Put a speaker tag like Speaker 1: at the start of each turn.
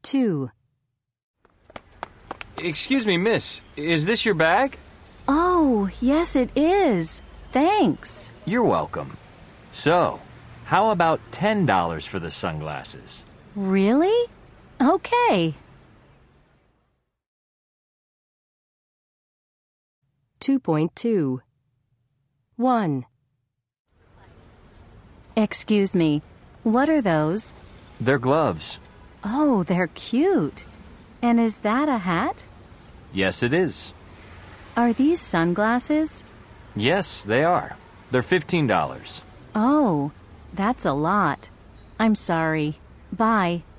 Speaker 1: 2.
Speaker 2: Excuse me, miss. Is this your bag?
Speaker 1: Oh, yes it is. Thanks.
Speaker 2: You're welcome. So, how about $10 for the sunglasses?
Speaker 1: Really? Okay. 2.2. 1. Excuse me, what are those?
Speaker 2: They're gloves.
Speaker 1: Oh, they're cute. And is that a hat?
Speaker 2: Yes, it is.
Speaker 1: Are these sunglasses?
Speaker 2: Yes, they are. They're $15.
Speaker 1: Oh, that's a lot. I'm sorry. Bye.